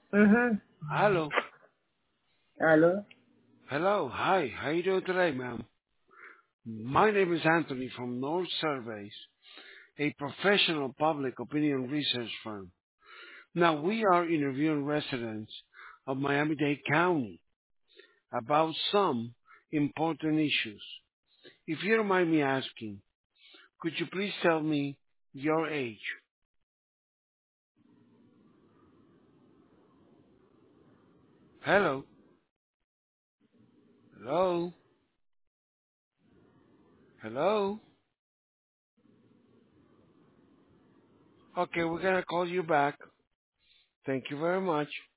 Mm-hmm. Hello. Hello? Hello. Hi. How you doing today, ma'am? My name is Anthony from North Surveys, a professional public opinion research firm. Now, we are interviewing residents of Miami-Dade County about some important issues. If you don't mind me asking, could you please tell me your age? Hello? Hello? Hello? Okay, we're gonna call you back. Thank you very much.